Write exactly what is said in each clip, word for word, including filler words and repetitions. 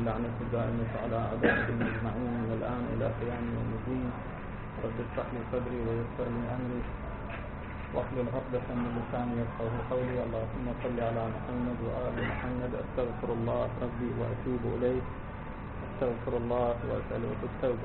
واللعنة الدائمة على أعدائهم أجمعين والآن إلى قيام يوم الدين. رب اشرح لي صدري ويسر لي أمري واحلل عقدة من لساني يفقهوا قولي. اللهم صل على محمد وآل محمد. أستغفر الله ربي وأتوب إليه. أستغفر الله وأسأله التوبة.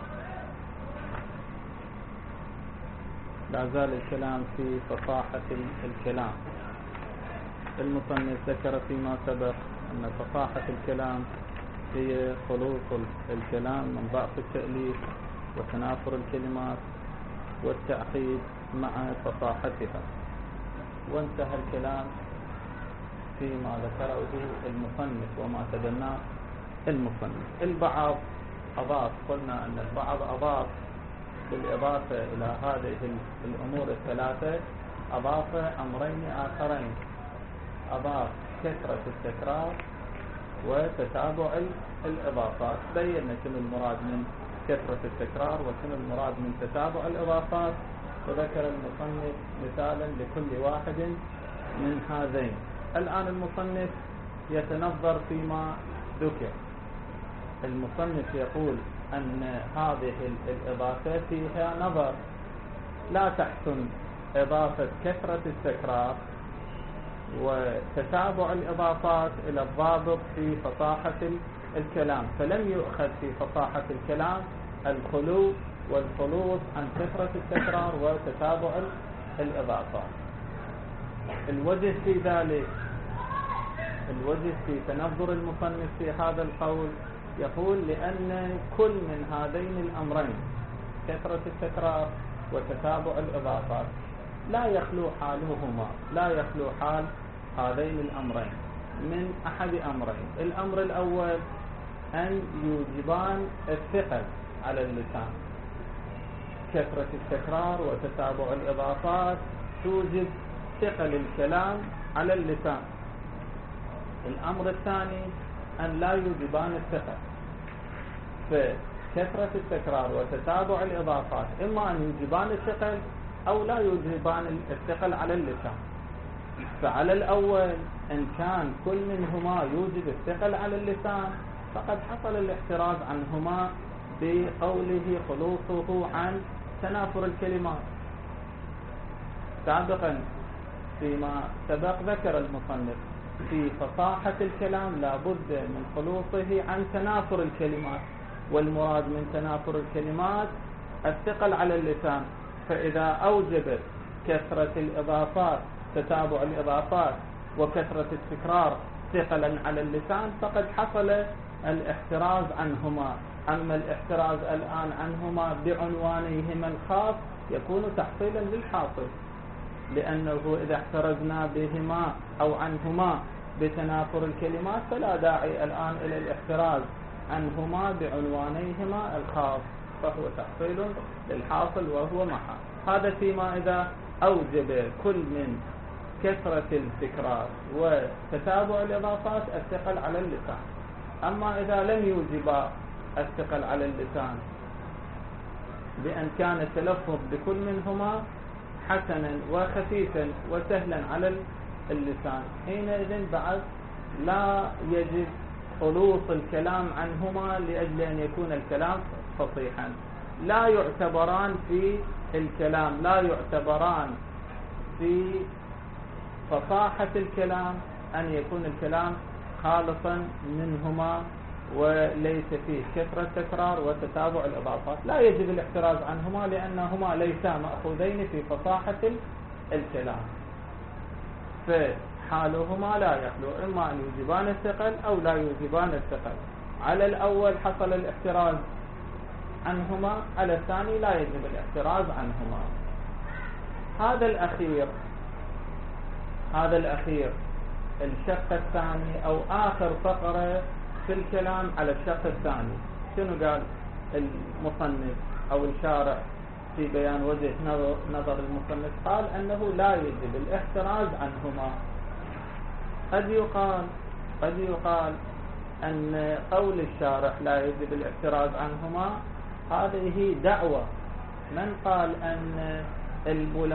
لا زال الكلام في فصاحة الكلام. المصنف ذكر فيما سبق أن فصاحة الكلام هي خلوص الكلام من ضعف التأليف وتنافر الكلمات والتعقيد مع فصاحتها. وانتهى الكلام فيما ذكره المصنف وما تدناه المصنف. البعض أضاف، قلنا أن البعض أضاف بالإضافة إلى هذه الأمور الثلاثة أضاف أمرين آخرين. أضاف كثرة التكرار وتتابع الإضافات. بيّن شنو المراد من كثرة التكرار وشنو المراد من تتابع الإضافات، وذكر المصنف مثالا لكل واحد من هذين. الآن المصنف يتنظر فيما ذكر. المصنف يقول أن هذه الإضافة فيها نظر. لا تحسن إضافة كثرة التكرار وتتابع الإضافات إلى الضابط في فصاحة الكلام، فلم يؤخذ في فصاحة الكلام الخلو والخلوص عن كثرة التكرار وتتابع الإضافات. الوجه في ذلك، الوجه في تنظر المصنف في هذا القول، يقول لأن كل من هذين الأمرين كثرة التكرار وتتابع الإضافات لا يخلو حالهما لا يخلو حال هذين الأمرين من أحد أمرين. الأمر الأول أن يوجبان الثقل على اللسان. كثرة التكرار وتتابع الإضافات توجب ثقل الكلام على اللسان. الأمر الثاني أن لا يوجبان الثقل. فكثرة التكرار وتتابع الإضافات إما أن يوجبان الثقل أو لا يوجبان الثقل على اللسان. فعلى الأول إن كان كل منهما يوجب الثقل على اللسان فقد حصل الاحتراز عنهما بقوله خلوصه عن تنافر الكلمات. سابقا فيما سبق ذكر المصنف في فصاحة الكلام لا بد من خلوصه عن تنافر الكلمات، والمراد من تنافر الكلمات الثقل على اللسان. فإذا أوجبت كثرة الإضافات تتابع الإضافات وكثرة التكرار ثقلا على اللسان فقد حصل الاحتراز عنهما. أما الاحتراز الآن عنهما بعنوانيهما الخاص يكون تحصيلا للحاصل، لأنه إذا احترزنا بهما أو عنهما بتنافر الكلمات فلا داعي الآن إلى الاحتراز عنهما بعنوانيهما الخاص، فهو تحصيل للحاصل وهو محال. هذا فيما إذا أوجب كل من كثرة التكرار وتتابع الإضافات الثقل على اللسان. أما إذا لم يوجب الثقل على اللسان بأن كان التلفظ بكل منهما حسنا وخفيفا وسهلا على اللسان، حينئذ بعد لا يجب خلوص الكلام عنهما لأجل أن يكون الكلام فصيحا. لا يعتبران في الكلام لا يعتبران في فصاحة الكلام أن يكون الكلام خالصا منهما وليس فيه كثرة تكرار وتتابع الإضافات. لا يجب الاحتراز عنهما لأنهما ليسا مأخوذين في فصاحة الكلام، فحالهما لا يخلو إما أن يوجبان الثقل أو لا يوجبان الثقل. على الأول حصل الاحتراز عنهما، على الثاني لا يجب الاحتراز عنهما. هذا الأخير هذا الأخير الشق الثاني أو آخر فقرة في الكلام على الشق الثاني. شنو قال المصنف أو الشارع في بيان وجه نظر المصنف؟ قال أنه لا يجب الاحتراز عنهما. قد يقال قد يقال أن قول الشارع لا يجب الاحتراز عنهما هذه دعوة. من قال أن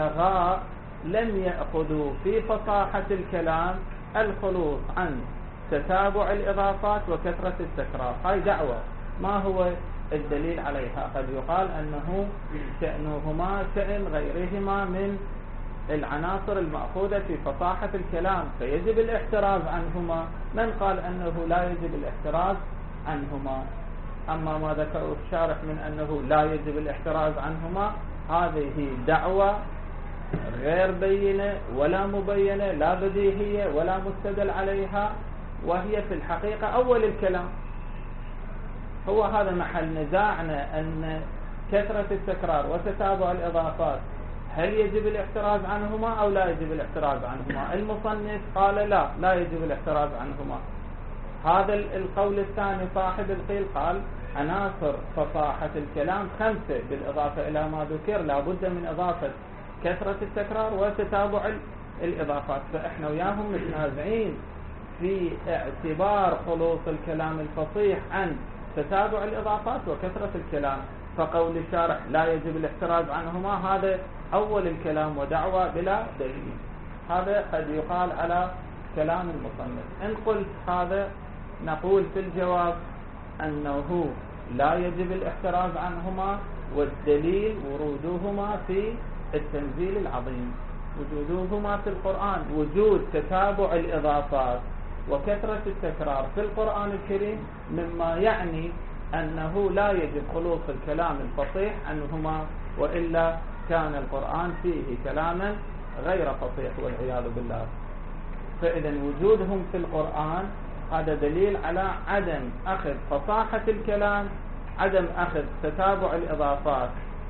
البلغاء لم يأخذوا في فصاحة الكلام الخلوص عن تتابع الإضافات وكثرة التكرار. هاي دعوة، ما هو الدليل عليها؟ قد يقال أنه شأنهما شأن غيرهما من العناصر المأخوذة في فصاحة الكلام، فيجب الاحتراز عنهما. من قال أنه لا يجب الاحتراز عنهما؟ أما ما ذكره الشارح من أنه لا يجب الاحتراز عنهما، هذه دعوة غير بينة ولا مبينة، لا بديهية ولا مستدل عليها، وهي في الحقيقة أول الكلام. هو هذا محل نزاعنا، أن كثرة التكرار وتتابع الإضافات هل يجب الاحتراز عنهما أو لا يجب الاحتراز عنهما؟ المصنف قال لا لا يجب الاحتراز عنهما. هذا القول الثاني صاحب القيل قال عناصر فصاحة الكلام خمسة، بالإضافة إلى ما ذكر لا بد من إضافة كثرة التكرار وتتابع الإضافات. فإحنا وياهم متنازعين في اعتبار خلوص الكلام الفصيح عن تتابع الإضافات وكثرة الكلام. فقول الشارح لا يجب الاحتراز عنهما هذا أول الكلام ودعوة بلا دليل. هذا قد يقال على كلام المصنف. إن قلت هذا نقول في الجواب أنه لا يجب الاحتراز عنهما، والدليل ورودهما في التنزيل العظيم، وجودهما في القرآن، وجود تتابع الإضافات وكثرة التكرار في القرآن الكريم مما يعني أنه لا يجب خلوص الكلام الفصيح عنهما، وإلا كان القرآن فيه كلاما غير فصيح والعياذ بالله. فإذا وجودهم في القرآن هذا دليل على عدم أخذ فصاحة الكلام، عدم أخذ تتابع الإضافات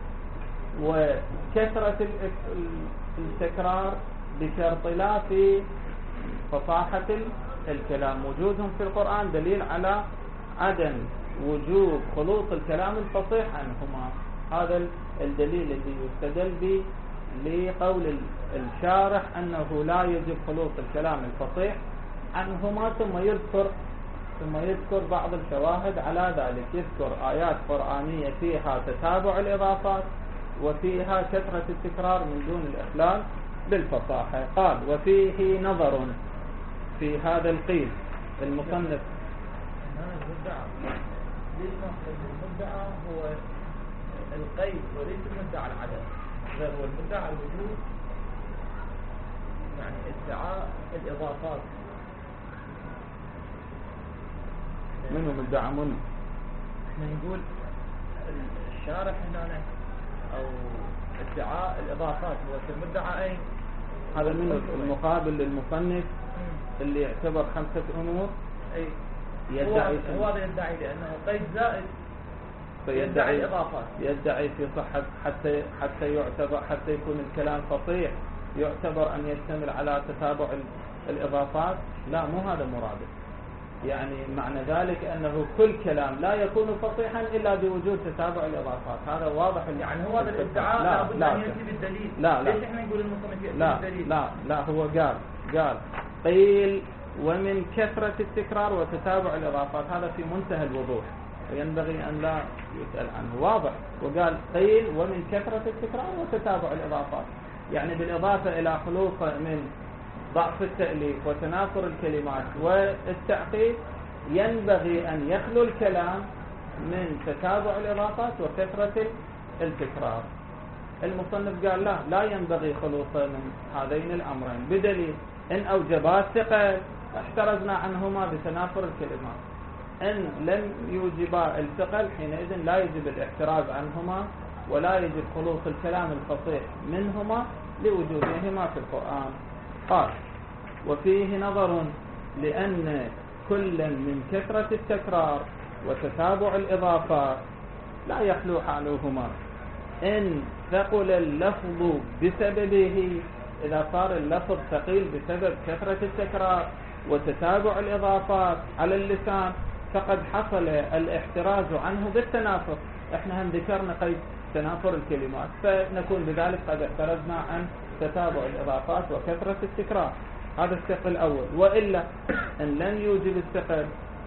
وكثرة التكرار بشرط لا في فصاحة الكلام. وجودهم في القرآن دليل على عدم وجوب خلوص الكلام الفصيح عنهما. هذا الدليل الذي يستدل به لقول الشارح أنه لا يجب خلوص الكلام الفصيح عنهما. ثم يذكر ثم يذكر بعض الشواهد على ذلك، يذكر آيات قرآنية فيها تتابع الإضافات وفيها كثرة التكرار من دون الإخلال بالفصاحة. قال وفيه نظر في هذا القيل. المصنف المدعى هو القيد وليس المدعى العدد، غير هو المدعى الوجود، يعني ادعاء الإضافات. منو مدعى منه؟ احنا نقول الشارح هنا او ادعاء الإضافات هو المدعى اين؟ هذا منه المقابل للمصنف اللي يعتبر خمسة أمور. اي يدعي هو هذا يدعي لأنه قيد زائد، فيدعي الإضافات، يدعي في صحة حتى حتى يعتبر حتى يكون الكلام فصيح يعتبر أن يشتمل على تتابع الإضافات. لا، مو هذا مراده. يعني معنى ذلك أنه كل كلام لا يكون فصيحا إلا بوجود تتابع الإضافات. هذا واضح. يعني هو هذا الادعاء لا بد أن يأتي بالدليل. لا لا ليش احنا نقول المصنف يأتي لا بالدليل؟ لا لا هو قال قال قيل ومن كثرة التكرار وتتابع الإضافات. هذا في منتهى الوضوح وينبغي أن لا يسأل عنه، واضح. وقال قيل ومن كثرة التكرار وتتابع الإضافات، يعني بالإضافة إلى خلوص من ضعف التأليف وتناثر الكلمات والتعقيد ينبغي أن يخلو الكلام من تتابع الإضافات وكثرة التكرار. المصنف قال لا لا ينبغي خلوصه من هذين الأمرين، بدليل إن أوجبا الثقل احترزنا عنهما بتناثر الكلمات، إن لم يوجبا الثقل حينئذ لا يجب الاحتراز عنهما ولا يجب خلوص الكلام الفصيح منهما لوجودهما في القرآن. قال وفيه نظر لأن كل من كثرة التكرار وتتابع الإضافات لا يخلو حالهما إن ثقل اللفظ بسببه. إذا صار اللفظ ثقيل بسبب كثرة التكرار وتتابع الإضافات على اللسان فقد حصل الاحتراز عنه بالتنافر. احنا هم ذكرنا قيد تنافر الكلمات، فنكون بذلك قد احترزنا عن تتابع الإضافات وكثرة التكرار. هذا الثقل الأول. وإلا إن لم يوجب الثقل،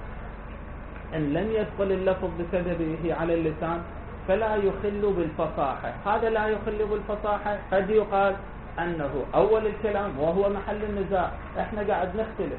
إن لم يثقل اللفظ بسببه على اللسان فلا يخل بالفصاحة. هذا لا يخل بالفصاحة قد يقال أنه أول الكلام وهو محل النزاع. احنا قاعد نختلف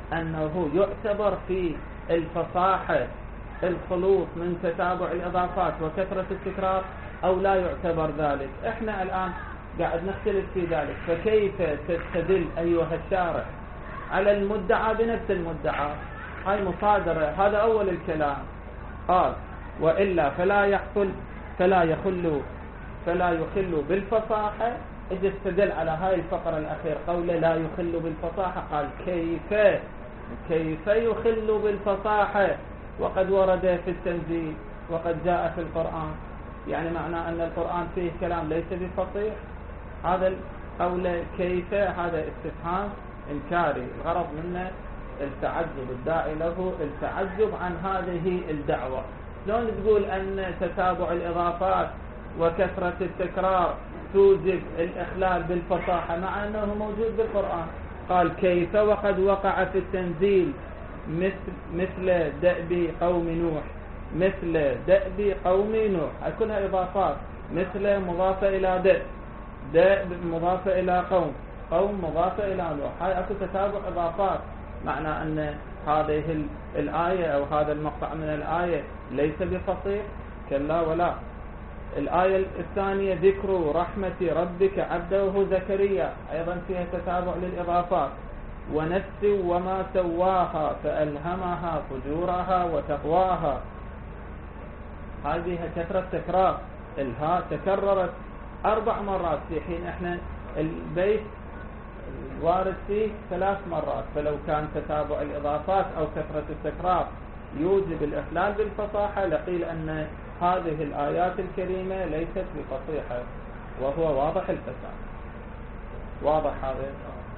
أنه يعتبر في الفصاحة الخلوص من تتابع الإضافات وكثرة التكرار أو لا يعتبر ذلك؟ إحنا الآن قاعد نختلف في ذلك. فكيف تستدل أيها الشارح على المدعى بنفس المدعى؟ هاي مصادرة. هذا أول الكلام. قال وإلا فلا يحصل فلا يخل فلا يخل بالفصاحة. إذا استدل على هاي الفقرة الأخير قوله لا يخل بالفصاحة، قال كيف كيف يخل بالفصاحة وقد ورد في التنزيل وقد جاء في القرآن؟ يعني معنى أن القرآن فيه كلام ليس بفصيح. هذا القول كيف هذا استفهام إنكاري، الغرض منه التعجب، الداعي له التعجب عن هذه الدعوة. شلون تقول أن تتابع الإضافات وكثرة التكرار توجب الإخلال بالفصاحة مع أنه موجود بالقرآن؟ قال كيف وقد وقع في التنزيل مثل مثل دأب قوم نوح، مثل دأب قوم نوح كلها إضافات، مثل مضافة إلى دأب، دأب مضافة إلى قوم، قوم مضافة إلى نوح. هاي أكو تتابع إضافات، معنى أن هذه الآية أو هذا المقطع من الآية ليس بفصيح؟ كلا ولا. الآية الثانية ذكر رحمة ربك عبده زكريا أيضا فيها تتابع للإضافات. ونفس وما سواها فألهمها فجورها وتقواها، هذه كثرة تكرار. الهاء تكررت أربع مرات في حين إحنا البيت وارد فيه ثلاث مرات. فلو كان تتابع الإضافات أو كثرة التكرار يوجب الإخلال بالفصاحة لقيل أن هذه الآيات الكريمة ليست بفصيحة، وهو واضح الفساد. واضح هذا؟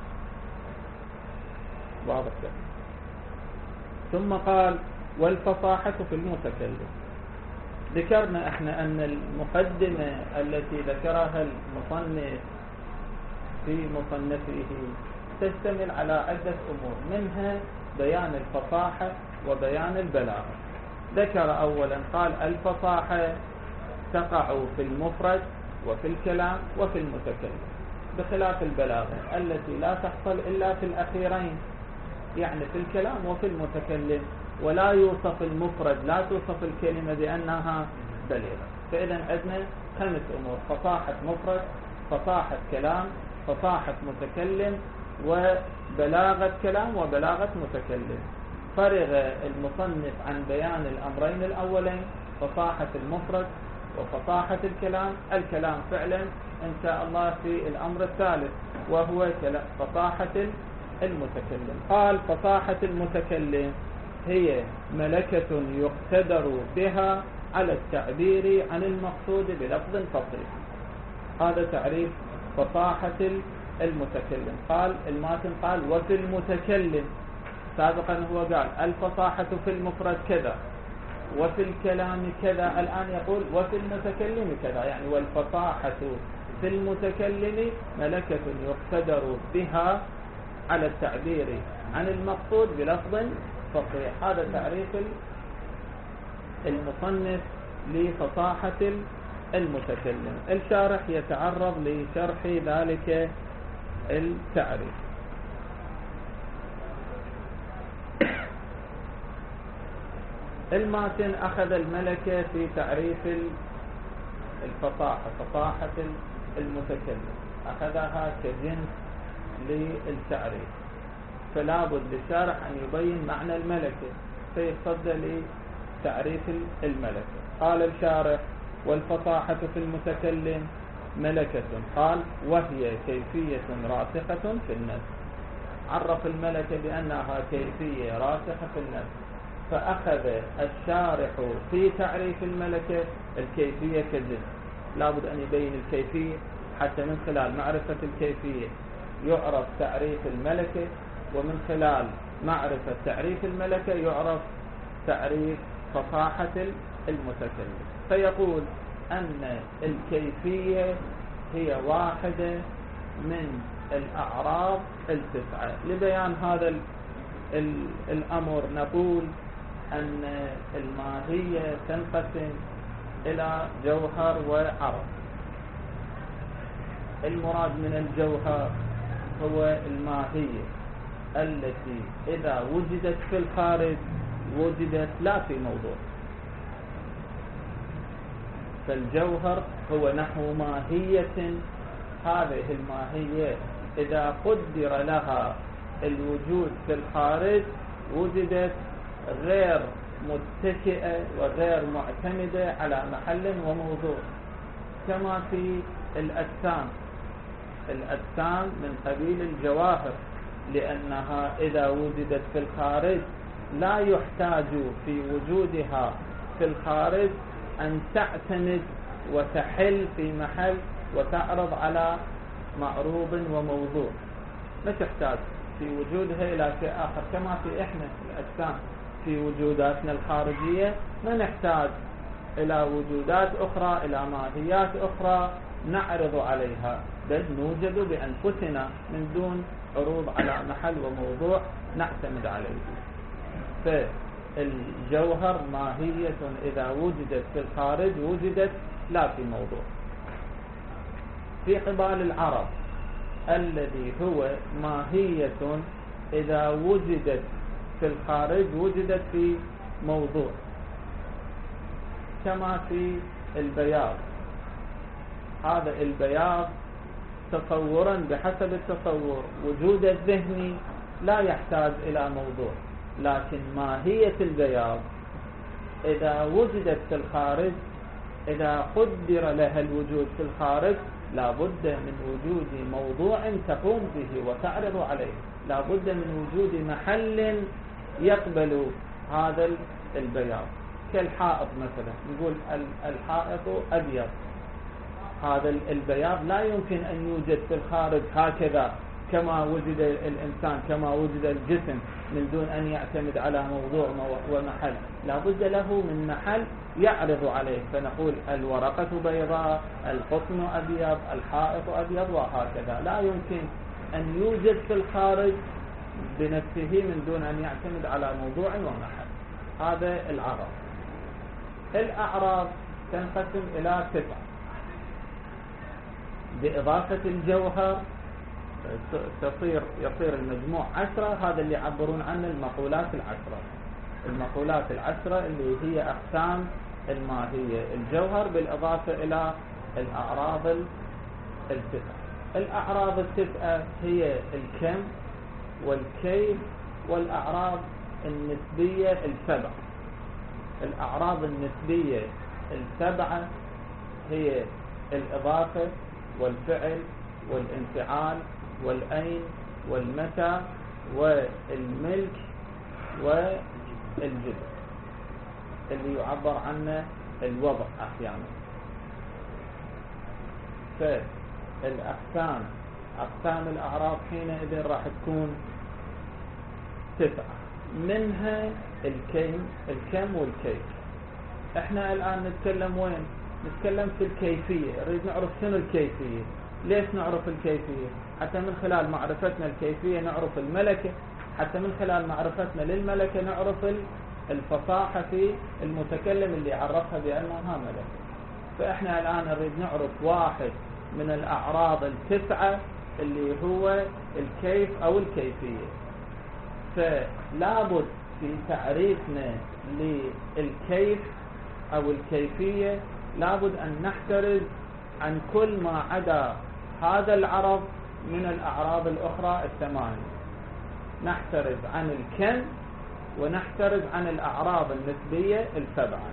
واضح ده. ثم قال والفصاحة في المتكلم. ذكرنا احنا أن المقدمة التي ذكرها المصنف في مصنفه تشتمل على عدة أمور، منها بيان الفصاحة وبيان البلاغة. ذكر أولا قال الفصاحة تقع في المفرد وفي الكلام وفي المتكلم، بخلاف البلاغة التي لا تحصل إلا في الأخيرين، يعني في الكلام وفي المتكلم، ولا يوصف المفرد، لا توصف الكلمة بأنها بليغة. فإذا عندنا خمس أمور: فصاحة مفرد، فصاحة كلام، فصاحة متكلم، وبلاغة كلام وبلاغة متكلم. فرغ المصنف عن بيان الأمرين الأولين، فصاحة المفرد وفصاحة الكلام. الكلام فعلا إن شاء الله في الأمر الثالث وهو فصاحة المتكلم. قال فصاحة المتكلم هي ملكة يقتدر بها على التعبير عن المقصود بلفظ فصيح. هذا تعريف فصاحة المتكلم. قال الماتن قال وفي المتكلم، سابقا هو قال الفصاحة في المفرد كذا وفي الكلام كذا، الآن يقول وفي المتكلم كذا، يعني والفصاحة في المتكلم ملكة يقتدر بها على التعبير عن المقصود بلفظ فصيح. هذا تعريف المصنف لفصاحة المتكلم. الشارح يتعرض لشرح ذلك التعريف. الماتن أخذ الملكة في تعريف الفصاحة، فصاحة المتكلم، أخذها كجنس للتعريف، فلا بد للشارح أن يبين معنى الملكة فيصد لتعريف الملكة. قال الشارح والفصاحة في المتكلم ملكة، قال وهي كيفية راسخة في النفس. عرف الملكة بأنها كيفية راسخة في النفس، فأخذ الشارح في تعريف الملكة الكيفية كجنس. لا بد أن يبين الكيفية حتى من خلال معرفة الكيفية يعرف تعريف الملكة، ومن خلال معرفة تعريف الملكة يعرف تعريف فصاحة المتكلم. فيقول أن الكيفية هي واحدة من الأعراض التسعة. لبيان هذا الأمر نقول أن الماهية تنقسم إلى جوهر وعرض. المراد من الجوهر هو الماهية التي إذا وجدت في الخارج وجدت لا في موضوع. فالجوهر هو نحو ماهية، هذه الماهية إذا قدر لها الوجود في الخارج وجدت غير متكئة وغير معتمدة على محل وموضوع، كما في الأجسام. الأجسام من قبيل الجواهر، لأنها إذا وجدت في الخارج لا يحتاج في وجودها في الخارج أن تعتمد وتحل في محل وتعرض على معروض وموضوع، ما تحتاج في وجودها إلى شيء آخر. كما في إحنا الأجسام في وجوداتنا الخارجية ما نحتاج إلى وجودات أخرى، إلى ماهيات أخرى نعرض عليها، بل نوجد بأنفسنا من دون عروض على محل وموضوع نعتمد عليه. فالجوهر ماهية إذا وجدت في الخارج وجدت لا في موضوع. في قبال العرب الذي هو ماهية إذا وجدت في الخارج وجدت في موضوع، كما في البياض. هذا البياض تصورا بحسب التصور وجود الذهني لا يحتاج إلى موضوع، لكن ماهية البياض إذا وجدت في الخارج، إذا قدر لها الوجود في الخارج لا بد من وجود موضوع تقوم به وتعرض عليه، لا بد من وجود محل يقبل هذا البياض. كالحائط مثلا، نقول الحائط أبيض، هذا البياض لا يمكن أن يوجد في الخارج هكذا كما وجد الإنسان، كما وجد الجسم، من دون أن يعتمد على موضوع ومحل، لا بد له من محل يعرض عليه. فنقول الورقة بيضاء، القطن أبيض، الحائط أبيض، وهكذا. لا يمكن أن يوجد في الخارج بنفسه من دون أن يعتمد على موضوع ومحل. هذا العرض. الأعراض تنقسم إلى تسعة بإضافة الجوهر، تصير يصير المجموع عشرة. هذا اللي يعبرون عنه المقولات العشرة. المقولات العشرة اللي هي أقسام الماهية، الجوهر بالإضافة إلى الأعراض التسعة. الأعراض التسعة هي الكم والكيف والأعراض النسبية السبعة. الأعراض النسبية السبعة هي الإضافة والفعل والانفعال والأين والمتى والملك والجزء، اللي يعبر عنه الوضع أحيانا. فالأقسام، أقسام الأعراض حينئذ راح تكون تسعة، منها الكم الكم والكيف. احنا الآن نتكلم وين؟ نتكلم في الكيفية. نريد نعرف شنو الكيفية. ليش نعرف الكيفية؟ حتى من خلال معرفتنا الكيفية نعرف الملكة، حتى من خلال معرفتنا للملكة نعرف الفصاحة في المتكلم اللي عرفها بأنها ملكة. فإحنا الآن نريد نعرف واحد من الأعراض التسعة اللي هو الكيف أو الكيفية. فلا بد في تعريفنا للكيف أو الكيفية لابد أن نحترز عن كل ما عدا هذا العرض من الأعراض الأخرى الثمانية. نحترز عن الكم ونحترز عن الأعراض النسبية السبعة.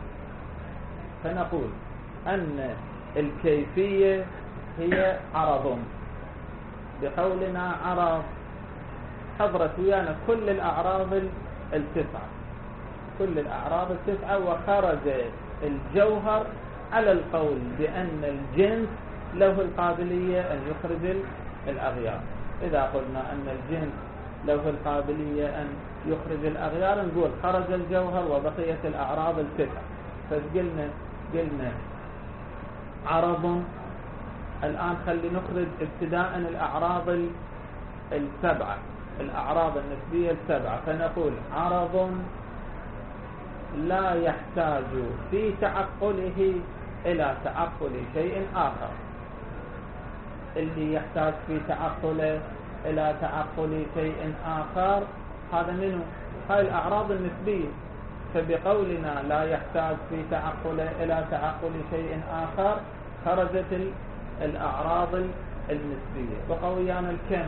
فنقول أن الكيفية هي عرض. بقولنا عرض حضرت ويانا كل الأعراض التسعة، كل الأعراض التسعة، وخرج الجوهر على القول بأن الجنس له القابلية أن يخرج الأغيار. إذا قلنا أن الجنس له القابلية أن يخرج الأغيار نقول خرج الجوهر وبقيت الأعراض التسعة. فقلنا قلنا عرض. الآن خلي نخرج ابتداء الأعراض السبعة، الأعراض النسبية السبعة. فنقول عرض لا يحتاج في تعقله إلى تعقل شيء آخر. اللي يحتاج في تعقله إلى تعقل شيء آخر، هذا منه هاي الأعراض النسبية. فبقولنا لا يحتاج في تعقله إلى تعقل شيء آخر خرجت الأعراض النسبية. وقويان الكم،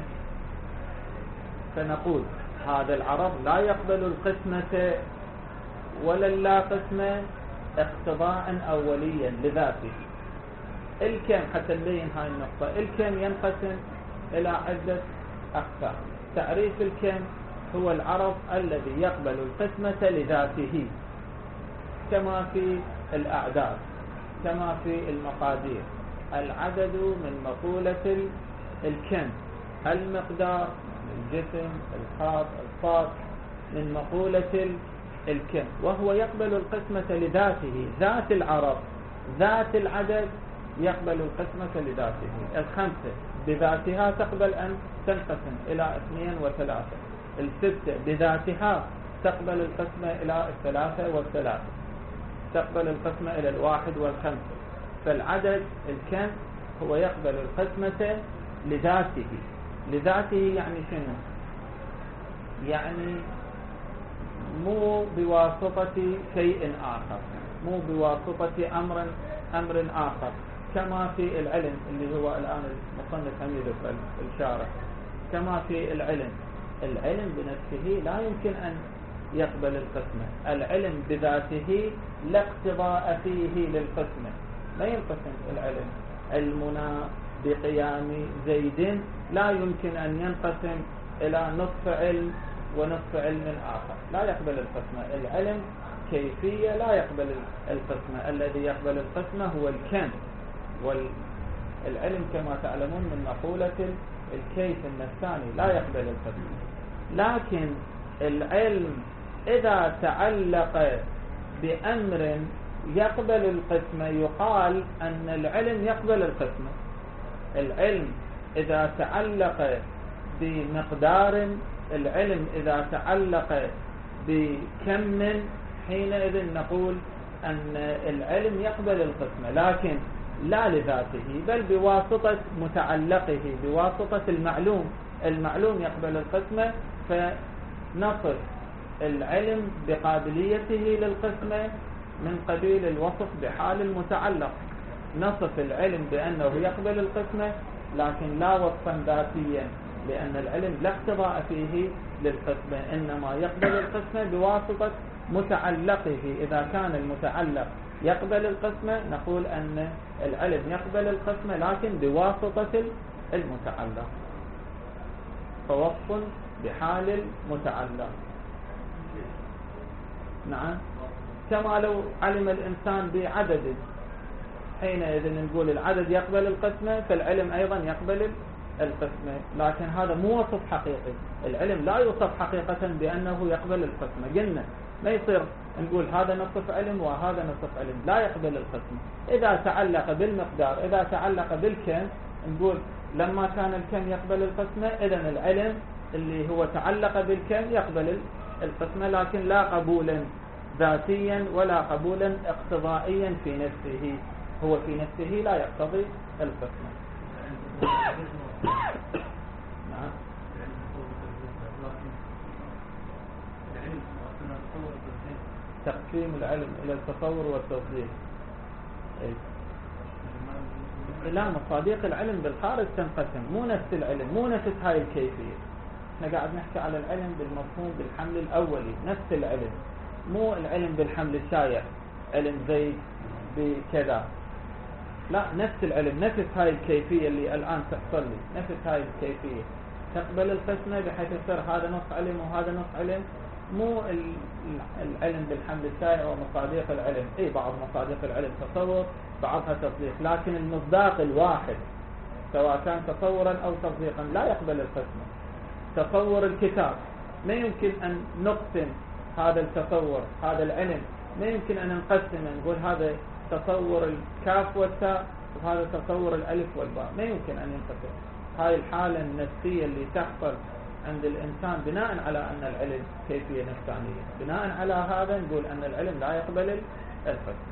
فنقول هذا العرض لا يقبل القسمة ولا اللا قسمة اقتضاء أوليا لذاته. الكم حتى نبين هاي النقطة، الكم ينقسم إلى عدة أقسام. تعريف الكم هو العرض الذي يقبل القسمة لذاته، كما في الأعداد، كما في المقادير. العدد من مقولة الكم، المقدار، الجسم، الخاص، الصاد، من مقولة الكم، وهو يقبل القسمة لذاته. ذات العرض، ذات العدد يقبل القسمة لذاته. الخمسة بذاتها تقبل أن تنقسم إلى اثنين وثلاثة. الستة بذاتها تقبل القسمة إلى الثلاثة والثلاثة، تقبل القسمة إلى الواحد والخمسة. فالعدد الكم هو يقبل القسمة لذاته. لذاته يعني شنو؟ يعني مو بواسطة شيء آخر، مو بواسطة أمر أمر آخر، كما في العلم اللي هو الآن المصنف هم يذكر الشارح. كما في العلم، العلم بنفسه لا يمكن أن يقبل القسمة. العلم بذاته لا اقتضاء فيه للقسمة، لا ينقسم العلم. علمنا بقيام زيد لا يمكن أن ينقسم إلى نصف علم ونصف علم آخر، لا يقبل القسمة. العلم كيفية لا يقبل القسمة. الذي يقبل القسمة هو الكم. والعلم كما تعلمون من مقولة الكيف النفساني لا يقبل القسمة. لكن العلم إذا تعلق بأمر يقبل القسمة يقال أن العلم يقبل القسمة. العلم إذا تعلق بمقدار، العلم إذا تعلق بكم، حينئذ نقول أن العلم يقبل القسمة، لكن لا لذاته بل بواسطة متعلقه، بواسطة المعلوم. المعلوم يقبل القسمة، فنصف العلم بقابليته للقسمة من قبيل الوصف بحال المتعلق. نصف العلم بأنه يقبل القسمة لكن لا وصفا ذاتيا، لأن العلم لا اقتضاء فيه للقسمة، إنما يقبل القسمة بواسطة متعلقه. إذا كان المتعلق يقبل القسمة نقول أن العلم يقبل القسمة لكن بواسطة المتعلق، فوصف بحال المتعلق. نعم، كما لو علم الإنسان بعدد، حينئذ نقول العدد يقبل القسمة، فالعلم أيضا يقبل القسمة، لكن هذا مو وصف حقيقي. العلم لا يوصف حقيقة بأنه يقبل القسمة. قلنا ما يصير نقول هذا نصف علم وهذا نصف علم، لا يقبل القسمة. إذا تعلق بالمقدار، إذا تعلق بالكم، نقول لما كان الكم يقبل القسمة إذن العلم اللي هو تعلق بالكم يقبل القسمة، لكن لا قبولا ذاتيا ولا قبولا اقتضائيا في نفسه، هو في نفسه لا يقتضي القسمة. نعم. تقسيم العلم إلى التصور والتصديق. لا، مصادق العلم بالخارج تنقسم، مو نفس العلم، مو نفس هاي الكيفية. احنا قاعد نحكي على العلم بالمفهوم بالحمل الأولي، نفس العلم، مو العلم بالحمل الشائع، علم زيد بكذا. لا، نفس العلم، نفس هاي الكيفية اللي الآن تحصل لي، نفس هاي الكيفية تقبل القسمة بحيث يصير هذا نص علم وهذا نص علم. مو العلم بالحمل الشائع ومصادق العلم، اي بعض مصادق العلم تصور بعضها تصديق، لكن المصداق الواحد سواء كان تصورا أو تصديقا لا يقبل القسمة. تصور الكتاب ما يمكن أن نقسم هذا التصور، هذا العلم ما يمكن أن نقسم نقول هذا تصور الكاف والتاء وهذا تصور الألف والباء، ما يمكن أن ينقسم. هاي الحالة النفسية اللي تحصل عند الإنسان بناء على أن العلم كيفية نفسانية، بناء على هذا نقول أن العلم لا يقبل القسم.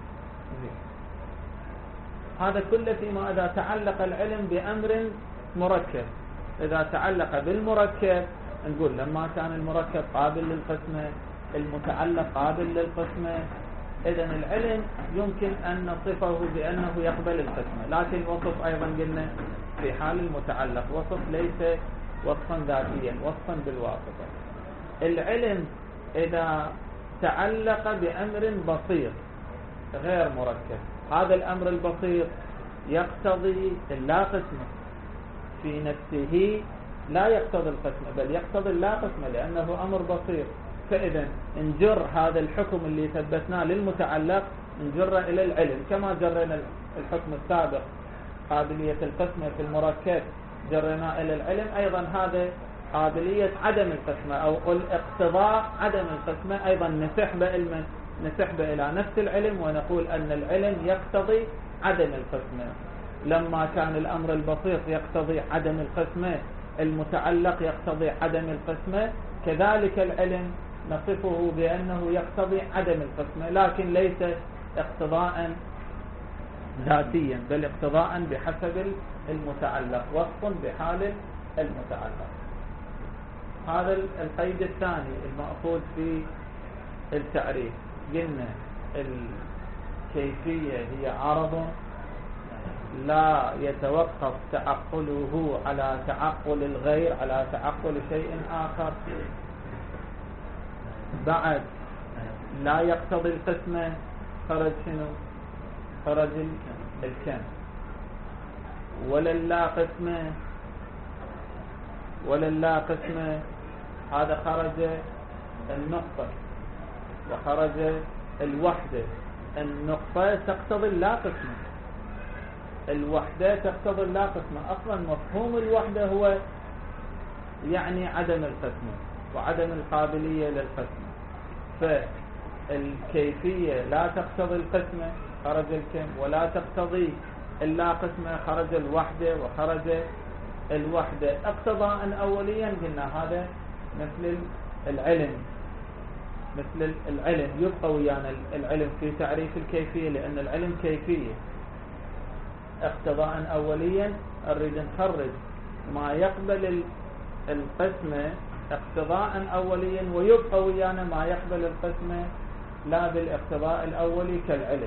هذا كله فيما إذا تعلق العلم بأمر مركب، إذا تعلق بالمركب نقول لما كان المركب قابل للقسمة المتعلق قابل للقسمة، إذن العلم يمكن أن نصفه بأنه يقبل القسمة، لكن وصف أيضا قلنا في حال المتعلق وصف ليس وصفا ذاتيا، وصفا بالواسطة. العلم إذا تعلق بأمر بسيط غير مركب، هذا الأمر البسيط يقتضي اللا قسمة في نفسه، لا يقتضي القسمة بل يقتضي اللا قسمة لأنه أمر بسيط. فإذا نجر هذا الحكم اللي ثبتناه للمتعلق نجر إلى العلم، كما جرينا الحكم السابق قابلية القسمة في المركب جرينا إلى العلم، أيضا هذا قابلية عدم القسمة أو قل اقتضاء عدم القسمة أيضا نسحب علما نسحب إلى نفس العلم ونقول أن العلم يقتضي عدم القسمة. لما كان الأمر البسيط يقتضي عدم القسمة، المتعلق يقتضي عدم القسمة، كذلك العلم نصفه بأنه يقتضي عدم القسمة، لكن ليس اقتضاء ذاتيا بل اقتضاء بحسب المتعلق، وصف بحال المتعلق. هذا القيد الثاني المأخوذ في التعريف. قلنا الكيفية هي عرض لا يتوقف تعقله على تعقل الغير على تعقل شيء آخر، بعد لا يقتضي القسمة، خرج شنو؟ خرج الكم. ولا لا قسمة ولا لا قسمة هذا خرج النقطة وخرج الوحدة. النقطة تقتضي اللا قسمة، الوحدة تقتضي اللا قسمة. أصلا مفهوم الوحدة هو يعني عدم القسمة وعدم القابلية للقسمة، فالكيفية لا تقتضي القسمة خرج الكم، ولا تقتضي اللا قسمة خرج الوحدة وخرج الوحدة. اقتضاء أوليا قلنا هذا مثل العلم، مثل العلم يبقى ويانا العلم في تعريف الكيفية لأن العلم كيفية. اقتضاء أوليا نريد نخرج ما يقبل القسمة اقتضاء أوليا ويبقى ويانا ما يقبل القسمة لا بالاقتضاء الأولي كالعلم.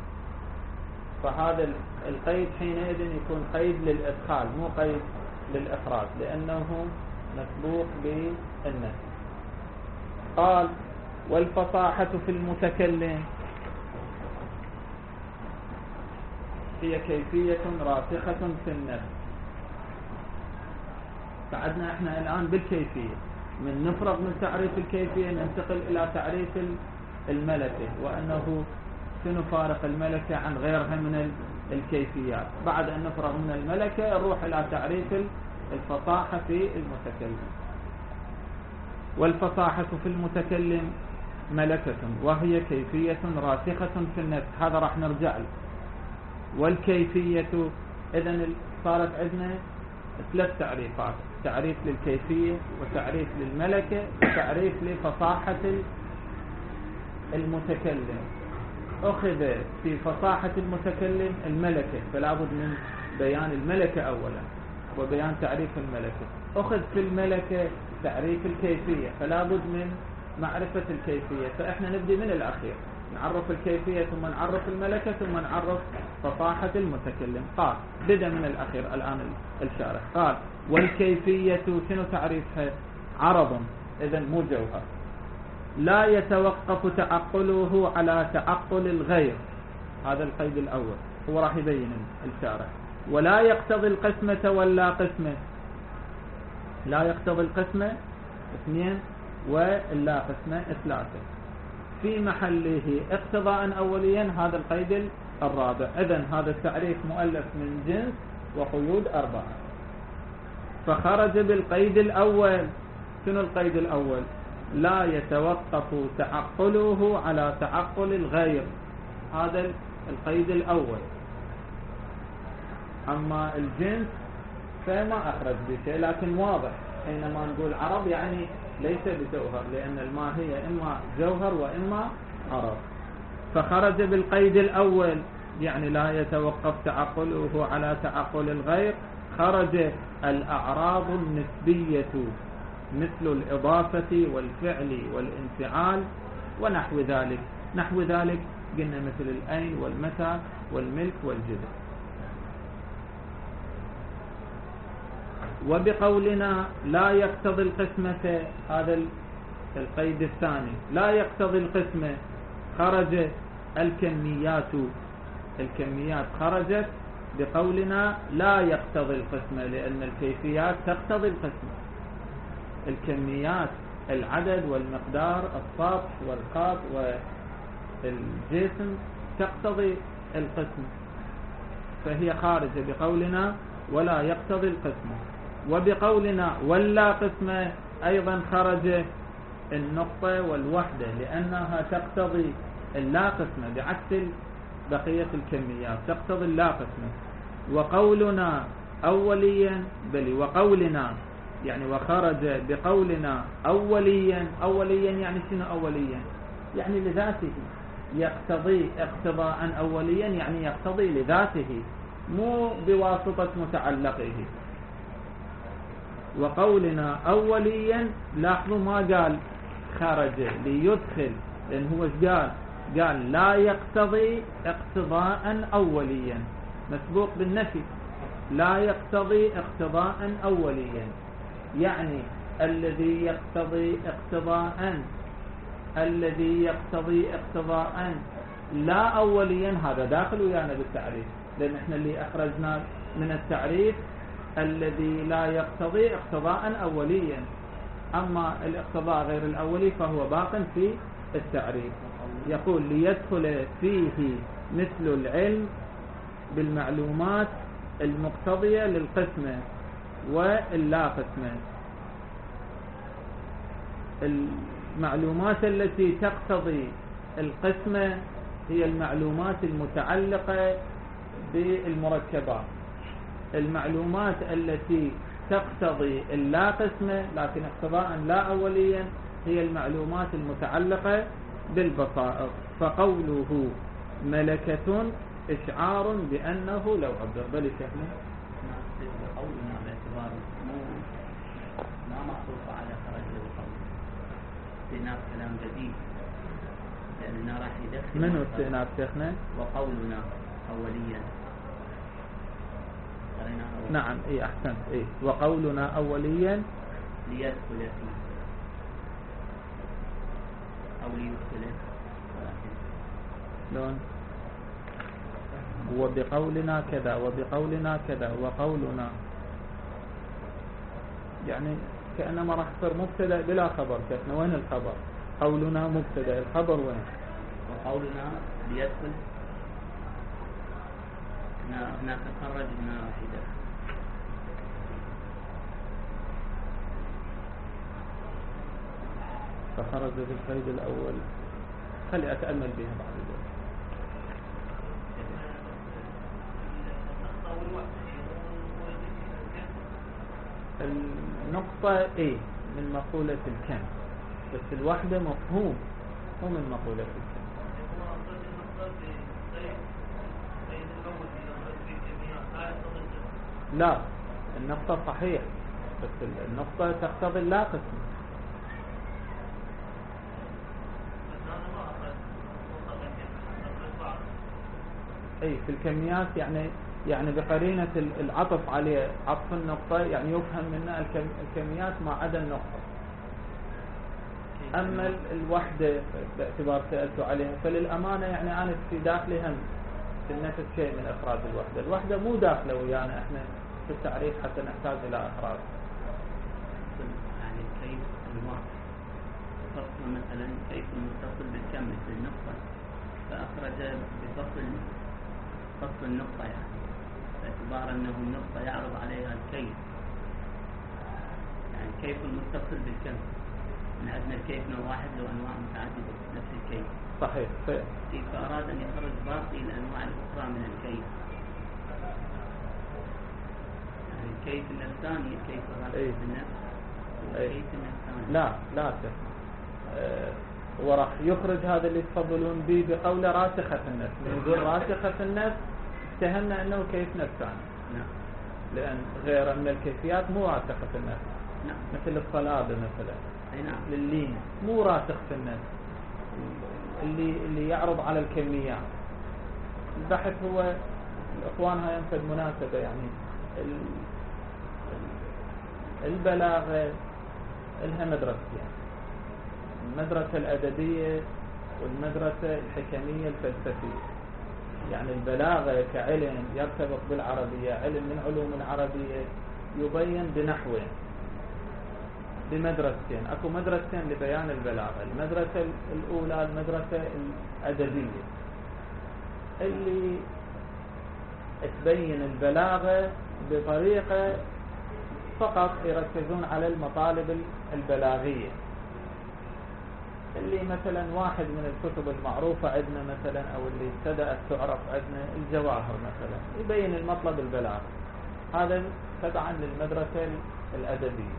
فهذا القيد حينئذ يكون قيد للإدخال مو قيد للإخراج لأنه مسبوق بالنفي. قال والفصاحة في المتكلم هي كيفية راسخة في النفس. بعدنا احنا الآن بالكيفية، من نفرغ من تعريف الكيفية ننتقل إلى تعريف الملكة وأنه شنو فارق الملكة عن غيرها من الكيفيات. بعد أن نفرغ من الملكة نروح إلى تعريف الفصاحة في المتكلم. والفصاحة في المتكلم ملكة وهي كيفية راسخة في النفس. هذا راح نرجع له. والكيفية إذن صارت عندنا ثلاث تعريفات: تعريف للكيفية وتعريف للملكة وتعريف لفصاحة المتكلم. أخذ في فصاحة المتكلم الملكة فلا بد من بيان الملكة أولا وبيان تعريف الملكة. أخذ في الملكة تعريف الكيفية فلا بد من معرفة الكيفية. فإحنا نبدأ من الأخير، نعرف الكيفية ثم نعرف الملكة ثم نعرف فصاحة المتكلم. قال بدأ من الأخير الآن الشارح. قال والكيفية شنو تعريفها؟ عرض، إذن مو جوهر، لا يتوقف تعقله على تعقل الغير. هذا القيد الأول هو راح يبين الشارح. ولا يقتضي القسمة ولا قسمة، لا يقتضي القسمة اثنين ولا قسمة ثلاثة، في محله اقتضاء أوليا. هذا القيد الرابع. إذن هذا التعريف مؤلف من جنس وقيود أربعة. فخرج بالقيد الأول. شنو القيد الأول؟ لا يتوقف تعقله على تعقل الغير. هذا القيد الأول. أما الجنس فما أخرج بشيء، لكن واضح حينما نقول عرض يعني ليس بجوهر، لأن الماهية إما جوهر وإما عرض. فخرج بالقيد الأول يعني لا يتوقف تعقله على تعقل الغير. خرج الأعراض النسبية مثل الإضافة والفعل والانفعال ونحو ذلك. نحو ذلك قلنا مثل الأين والمتى والملك والجزء. وبقولنا لا يقتضي القسمة، هذا القيد الثاني، لا يقتضي القسمة، خرج الكميات، الكميات خرجت بقولنا لا يقتضي القسمة، لأن الكيفيات تقتضي القسمة. الكميات العدد والمقدار، السطح والقاط والجسم تقتضي القسمة، فهي خارجة بقولنا ولا يقتضي القسمة. وبقولنا ولا قسمة أيضا خرج النقطة والوحدة، لأنها تقتضي اللا قسمة بعكس بقية الكميات، تقتضي اللا قسمة. وقولنا أوليا بل وقولنا يعني وخرج بقولنا أوليا، أوليا يعني شنو أوليا؟ يعني لذاته، يقتضي اقتضاء أوليا يعني يقتضي لذاته مو بواسطة متعلقه. وقولنا أوليا لاحظوا ما قال خرج ليدخل، لأن هو ايش قال؟ قال لا يقتضي اقتضاء أوليا، مسبوق بالنفي، لا يقتضي اقتضاء أوليا، يعني الذي يقتضي اقتضاء الذي يقتضي اقتضاء لا أوليا هذا داخل ويانا بالتعريف، لأن احنا اللي أخرجنا من التعريف الذي لا يقتضي اقتضاء أوليا، أما الاقتضاء غير الأولي فهو باق في التعريف. يقول ليدخل فيه مثل العلم بالمعلومات المقتضية للقسمة واللا قسمة. المعلومات التي تقتضي القسمة هي المعلومات المتعلقة بالمركبات. المعلومات التي تقتضي اللا قسمة لكن اقتضاء لا أوليا هي المعلومات المتعلقة بالبصائر. فقوله ملكة إشعار بأنه لو عبر بل شهنا قولنا باعتبار مو ما معطوف على خرج القول، استئناف كلام جديد، لأننا راح يدخل منو استئناف شيخنا؟ وقولنا أوليا. نعم اي احسنت اي وقولنا أوليا ليدخل فيه أو ليدخل لون وبقولنا كذا وبقولنا كذا وقولنا، يعني كأنما راح يصير مبتدا بلا خبر. كيفنا وين الخبر؟ قولنا مبتدا، الخبر وين؟ وقولنا ليدخل هناك خرج هنا راح يدخل. فخرج بالقيد الأول، خلي أتأمل بها بعد ذلك. النقطة ايه من مقولة الكم، بس الوحدة مفهوم مو من مقولة الكم. لا النقطة صحيح، بس النقطة تقتضي اللا قسم. اي في الكميات يعني يعني بقرينة العطف عليه عطف النقطة، يعني يفهم منها الكميات ما عدا النقطة. أما الوحدة باعتبار سألت عليها فللأمانة يعني أنا في داخلها في النفس شيء من إخراج الوحدة. الوحدة مو داخلة ويانا إحنا في التعريف حتى نحتاج إلى إخراج. يعني كيف الوحدة فصل مثلا كيف المتصل بالكم مثل النقطة، فأخرج بفصل فصل النقطة، يعني باعتبار أنه النقطة يعرض عليها الكيف، يعني كيف المتصل بالكم. من عندنا الكيف نوع واحد له أنواع متعددة نفس الكيف صحيح. فأراد أن يخرج باقي الأنواع الأخرى من الكيف، يعني الكيف النفساني الكيف الراسخ بالنفس والكيف النفساني. لا لا أه وراح يخرج هذا اللي تفضلون به بقول راسخة في النفس. نقول راسخة في النفس اتهمنا أنه كيف نفساني. نعم. لأن غير من الكيفيات مو راسخ في النفس. نعم. مثل الصلابة مثلا، أي نعم. لللين مو راسخ في النفس، اللي اللي يعرض على الكميات. البحث هو الإخوان هاي ينفذ مناسبة، يعني البلاغة لها مدرستين، المدرسة الأدبية والمدرسة الحكمية الفلسفية. يعني البلاغة كعلم يرتبط بالعربية، علم من علوم العربية، يبين بنحوين بمدرستين. أكو مدرستين لبيان البلاغة، المدرسة الأولى المدرسة الأدبية اللي تبين البلاغة بطريقة فقط يركزون على المطالب البلاغية، اللي مثلا واحد من الكتب المعروفة عندنا مثلا أو اللي ابتدأت تعرف عندنا الجواهر مثلا، يبين المطلب البلاغي. هذا تبعا للمدرسة الأدبية.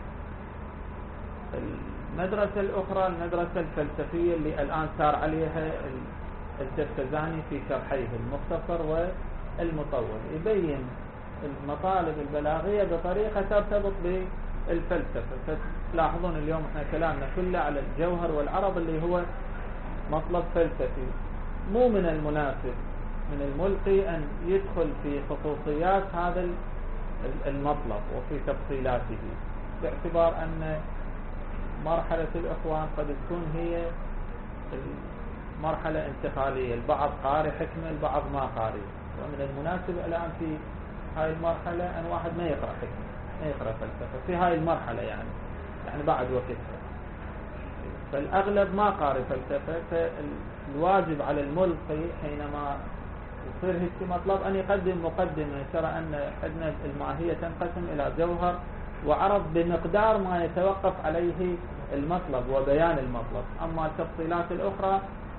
المدرسة الأخرى المدرسة الفلسفية اللي الآن صار عليها التفتزاني في شرحيه المختصر والمطول، يبين المطالب البلاغية بطريقة ترتبط بالفلسفة. فتلاحظون اليوم احنا كلامنا كله على الجوهر والعرض اللي هو مطلب فلسفي. مو من المناسب من الملقي أن يدخل في خصوصيات هذا المطلب وفي تفصيلاته، باعتبار أن مرحلة الإخوان قد تكون هي مرحلة انتقالية، البعض قارئ حكمة البعض ما قارئ. ومن المناسب الآن في هاي المرحلة أن واحد ما يقرأ حكمة ما يقرأ فلسفة في هاي المرحلة، يعني يعني بعد وقتها. فالأغلب ما قارئ فلسفة، فالواجب على الملقي حينما يصير هيك مطلب أن يقدم مقدمة ترى أن عندنا الماهية تنقسم إلى جوهر وعرض بمقدار ما يتوقف عليه المطلب وبيان المطلب. أما التفصيلات الأخرى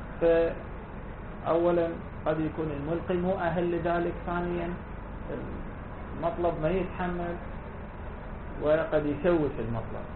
فأولا قد يكون الملقي مو أهل لذلك، ثانيا المطلب ما يتحمل وقد يشوش المطلب.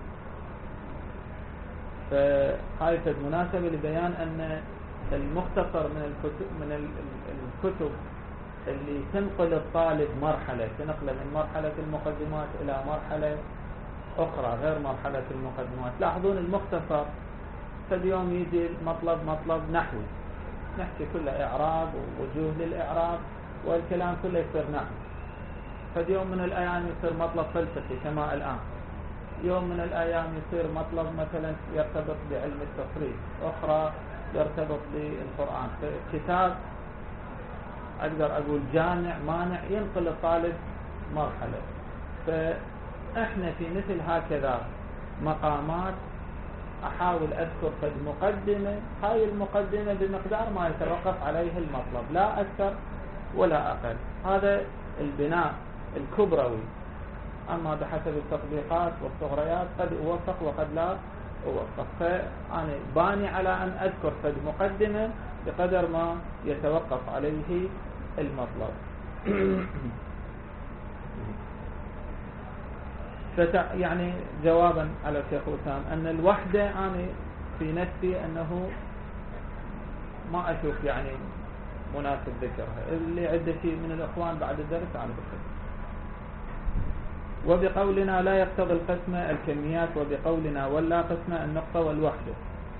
فهاي مناسبة لبيان أن المختصر من الكتب من الكتب اللي تنقل الطالب مرحلة، تنقله من مرحلة المقدمات إلى مرحلة أخرى غير مرحلة المقدمات. لاحظون المختصر فاليوم يجي المطلب مطلب نحوي، نحكي كله إعراب ووجوه للإعراب والكلام كله يصير نحو. فاليوم من الأيام يصير مطلب فلسفي كما الآن، يوم من الأيام يصير مطلب مثلا يرتبط بعلم التصريف، أخرى يرتبط بالقرآن. فكتاب أقدر أقول جامع مانع ينقل الطالب مرحلة. فإحنا في مثل هكذا مقامات أحاول أذكر قد مقدمة، هاي المقدمة بمقدار ما يتوقف عليه المطلب لا أكثر ولا أقل. هذا البناء الكبروي. أما بحسب التطبيقات والصغريات قد أوفق وقد لا أوفق. فأنا باني على أن أذكر قد مقدمة بقدر ما يتوقف عليه المطلب. فتع يعني جوابا على الشيخ وسام أن الوحدة أنا في نفسي أنه ما أشوف يعني مناسب ذكرها. اللي عنده شيء من الإخوان بعد الدرس أنا بخير. وبقولنا لا يقتضي القسم الكميات، وبقولنا ولا قسم النقطة والوحدة.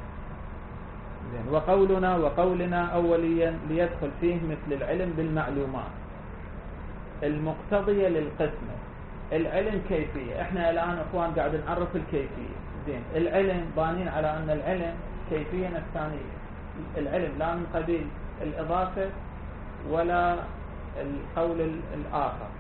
وقولنا وقولنا أوليا ليدخل فيه مثل العلم بالمعلومات المقتضية للقسمة. العلم كيفية، احنا الآن اخوان قاعد نعرف الكيفية. زين، العلم بانين على أن العلم كيفية نفسانية. العلم لا من قبيل الإضافة ولا القول الآخر.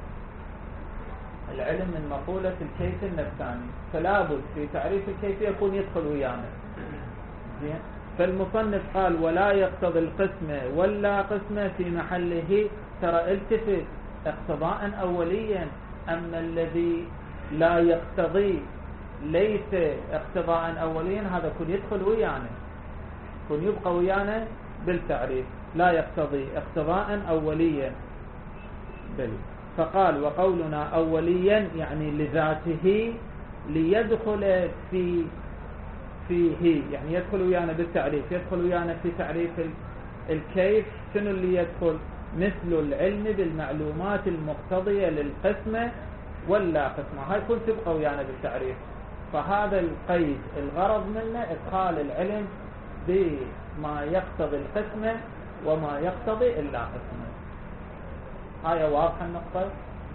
العلم من مقولة الكيف النفساني، فلا بد في تعريف الكيفية يكون يدخل ويانا. زين، فالمصنف قال ولا يقتضي القسمة ولا قسمة في محله. ترى التفت اقتضاء أوليا، أما الذي لا يقتضي ليس اقتضاء أوليا هذا كن يدخل ويانا، كن يبقى ويانا بالتعريف. لا يقتضي اقتضاء أوليا بل. فقال وقولنا أوليا يعني لذاته ليدخل في فيه، يعني يدخل ويانا بالتعريف، يدخل ويانا في تعريف الكيف. شنو اللي يدخل؟ مثل العلم بالمعلومات المقتضية للقسمة ولا قسمة. هاي كل تبقى ويانا بالتعريف. فهذا القيد الغرض منه إدخال العلم بما يقتضي القسمة وما يقتضي إلا قسمة. هاي واضحة النقطة؟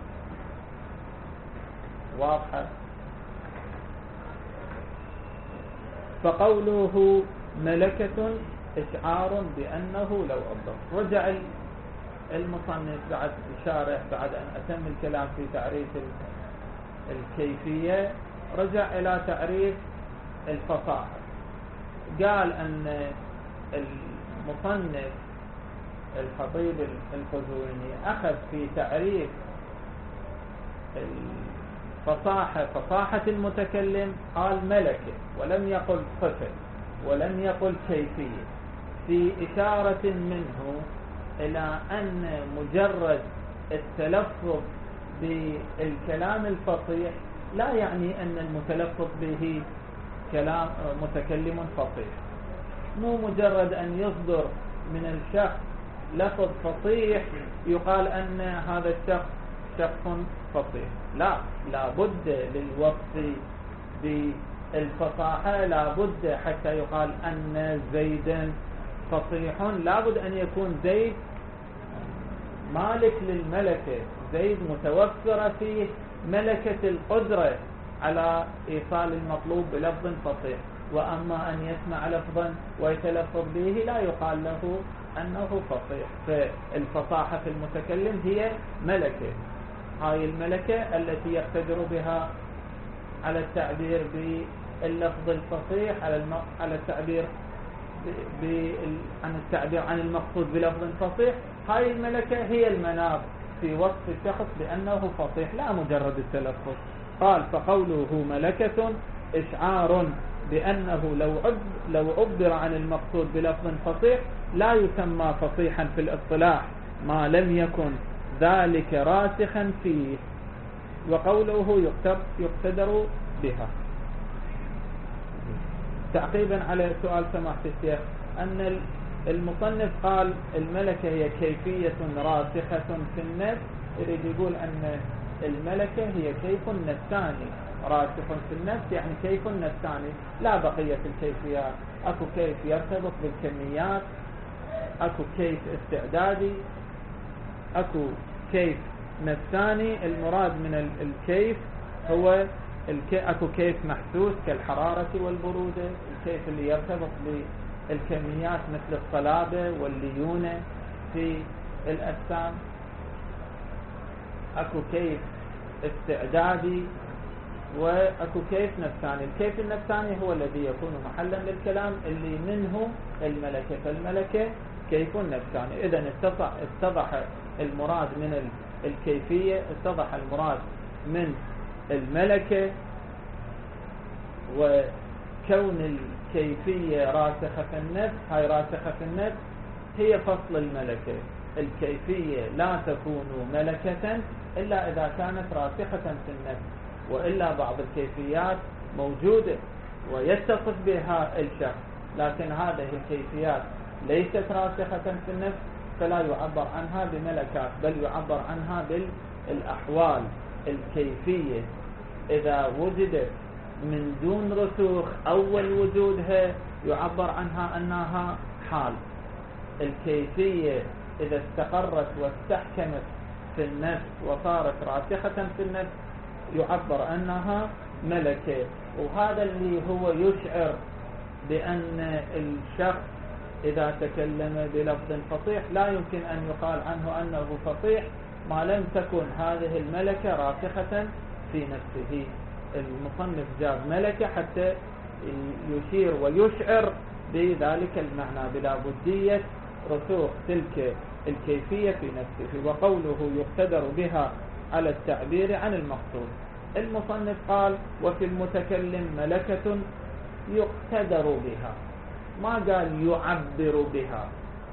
واضحة. فقوله ملكة إشعار بأنه لو أبدر. رجع المصنف بعد الشارح بعد أن أتم الكلام في تعريف الكيفية رجع إلى تعريف الفصاحة. قال أن المصنف الخطيب القزويني أخذ في تعريف الفصاحة فصاحة المتكلم قال ملكة ولم يقل صفة ولم يقل كيفية، في إشارة منه إلى أن مجرد التلفظ بالكلام الفصيح لا يعني أن المتلفظ به كلام متكلم فصيح. مو مجرد أن يصدر من الشخص لفظ فصيح يقال أن هذا الشخص شخص فصيح. لا، لا بد للوصف بالفصاحة، لا بد حتى يقال أن زيدا فصيح، لا بد أن يكون زيد مالك للملكة، زيد متوفرة فيه ملكة القدرة على إيصال المطلوب بلفظ فصيح. وأما أن يسمع لفظا ويتلفظ به لا يقال له أنه فصيح. فالفصاحة في المتكلم هي ملكة، هاي الملكة التي يقتدر بها على التعبير باللفظ الفصيح، على التعبير عن التعبير عن المقصود بلفظ فصيح. هاي الملكة هي المناط في وصف الشخص بأنه فصيح، لا مجرد التلفظ. قال فقوله ملكة إشعار بأنه لو عب لو عبر عن المقصود بلفظ فصيح لا يسمى فصيحا في الاصطلاح ما لم يكن ذلك راسخا فيه. وقوله يقتدر بها. تعقيبا على سؤال سماحة الشيخ أن المصنف قال الملكة هي كيفية راسخة في النفس، يريد يقول أن الملكة هي كيف نفساني راسخ في النفس، يعني كيف نفساني لا بقية الكيفيات. أكو كيف يرتبط بالكميات، أكو كيف استعدادي، أكو كيف نفساني. المراد من الكيف هو الكي... أكو كيف محسوس كالحرارة والبرودة، الكيف اللي يرتبط بالكميات مثل الصلابة والليونة في الأجسام. أكو كيف استعدادي وأكو كيف نفساني. الكيف النفساني هو الذي يكون محلا للكلام اللي منه الملكة. فالملكة كيف نفساني. إذن اتضح المراد من الكيفية، اتضح المراد من الملكة، وكون الكيفية راسخة في النفس. هاي راسخة في النفس هي فصل الملكة. الكيفية لا تكون ملكة إلا إذا كانت راسخة في النفس، وإلا بعض الكيفيات موجودة ويتصف بها الشخص، لكن هذه الكيفيات ليست راسخة في النفس فلا يعبر عنها بملكات، بل يعبر عنها بالأحوال. الكيفية إذا وجدت من دون رسوخ أول وجودها يعبر عنها أنها حال. الكيفية إذا استقرت واستحكمت في النفس وصارت راسخة في النفس يعبر أنها ملكة. وهذا اللي هو يشعر بأن الشخص إذا تكلم بلفظ فصيح لا يمكن أن يقال عنه أنه فصيح ما لم تكن هذه الملكة راسخة في نفسه. المصنف جاب ملكة حتى يشير ويشعر بذلك المعنى بلا بدية رسوخ تلك الكيفية في نفسه. وقوله يقتدر بها على التعبير عن المقصود. المصنف قال وفي المتكلم ملكة يقتدر بها، ما قال يعبر بها.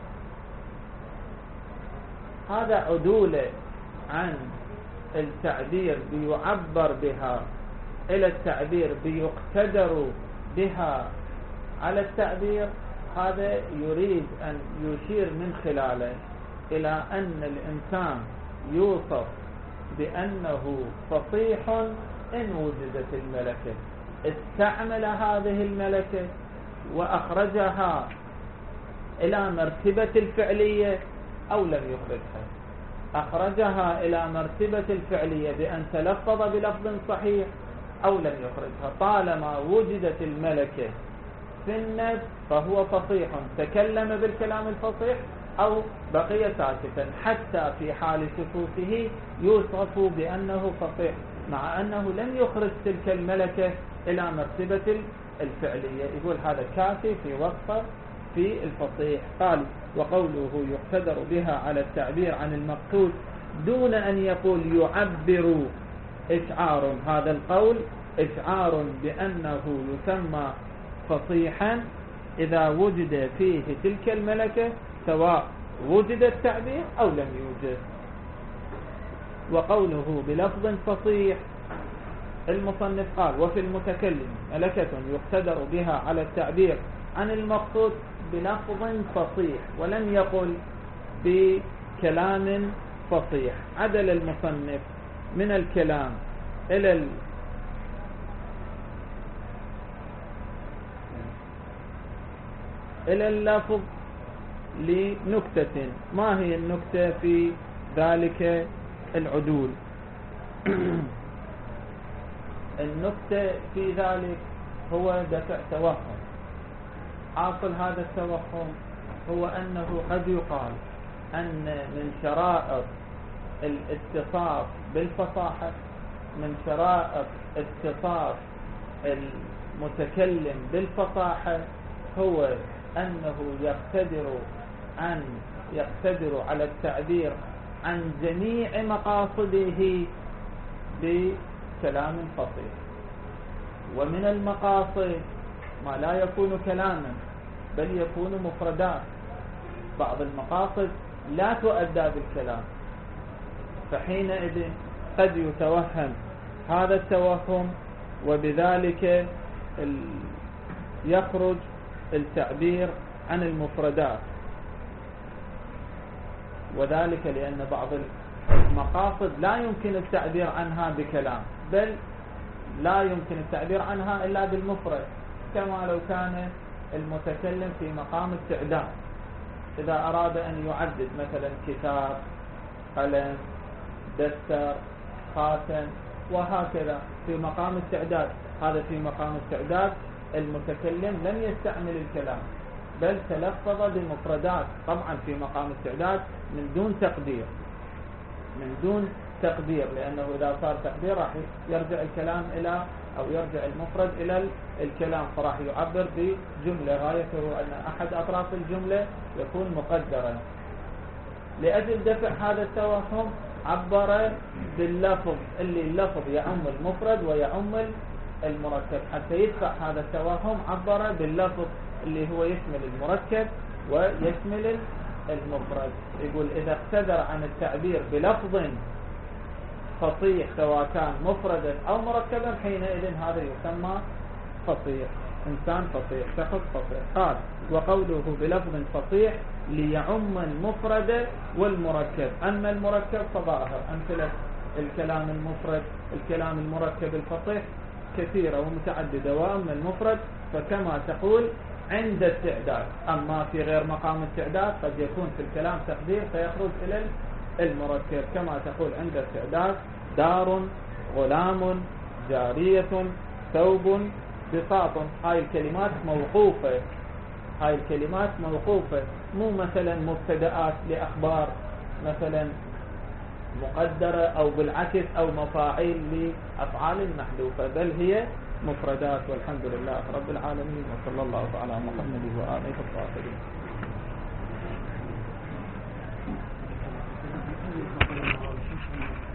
هذا عدول عن التعبير بيعبر بها إلى التعبير بيقتدر بها على التعبير. هذا يريد أن يشير من خلاله إلى أن الإنسان يوصف بأنه فصيح إن وجدت الملكة، استعمل هذه الملكة وأخرجها إلى مرتبة الفعلية أو لم يخرجها، أخرجها إلى مرتبة الفعلية بأن تلفظ بلفظ صحيح أو لم يخرجها، طالما وجدت الملكة في النفس فهو فصيح، تكلم بالكلام الفصيح أو بقي ساكتا، حتى في حال سكوته يوصف بأنه فصيح مع أنه لم يخرج تلك الملكة إلى مرتبة الفعلية. يقول هذا كافي في وصفه في الفصيح. قال وقوله يقتدر بها على التعبير عن المقصود دون أن يقول يعبر إشعار، هذا القول إشعار بأنه يسمى فصيحا إذا وجد فيه تلك الملكة سواء وجد التعبير أو لم يوجد. وقوله بلفظ فصيح، المصنف قال وفي المتكلم ملكة يقتدر بها على التعبير عن المقصود بلفظ فصيح، ولم يقل بكلام فصيح. عدل المصنف من الكلام إلى ال إلى اللفظ لنكتة. ما هي النكتة في ذلك العدول؟ النكتة في ذلك هو دفع توهم. حاصل هذا التوهم هو أنه قد يقال أن من شرائط الاتصاف بالفصاحة، من شرائط اتصاف المتكلم بالفصاحة هو أنه يقتدر عن يقتدر على التعبير عن جميع مقاصده بكلام فصيح. ومن المقاصد ما لا يكون كلاما بل يكون مفردات، بعض المقاصد لا تؤدى بالكلام، فحينئذ قد يتوهم هذا التوهم وبذلك يخرج التعبير عن المفردات، وذلك لأن بعض المقاصد لا يمكن التعبير عنها بكلام، بل لا يمكن التعبير عنها إلا بالمفرد، كما لو كان المتكلم في مقام التعداد، إذا أراد أن يعدد مثلا كتاب، قلم، دفتر، خاتم وهكذا في مقام التعداد، هذا في مقام التعداد المتكلم لم يستعمل الكلام بل تلفظ بمفردات، طبعا في مقام التعداد من دون تقدير، من دون تقدير، لأنه إذا صار تقدير راح يرجع الكلام إلى أو يرجع المفرد إلى الكلام، فراح يعبر بجملة غايته أن أحد أطراف الجملة يكون مقدرا. لأجل دفع هذا التوهم عبر باللفظ اللي اللفظ يعم المفرد ويعم المركب، حتى يدفع هذا التوهم عبر باللفظ اللي هو يشمل المركب ويشمل المفرد. يقول إذا اقتدر عن التعبير بلفظ فصيح سواء كان مفردا أو مركبا حينئذ هذا يسمى فصيح، إنسان فصيح، شخص فصيح. قال وقوله بلفظ فصيح ليعم المفرد والمركب، أما المركب فظاهر، أمثلة الكلام المفرد الكلام المركب الفصيح كثيرة ومتعددة، وأما المفرد فكما تقول عند التعداد، أما في غير مقام التعداد قد يكون في الكلام تقدير فيخرج إلى المركب، كما تقول عند التعداد دار، غلام، جارية، ثوب، بساط. هاي الكلمات موقوفة، هاي الكلمات موقوفة، مو مثلا مبتدآت لأخبار مثلا مقدرة أو بالعكس أو مفاعيل لأفعال محذوفة، بل هي مفردات. والحمد لله رب العالمين، وصلى الله على محمد وآله الطاهرين.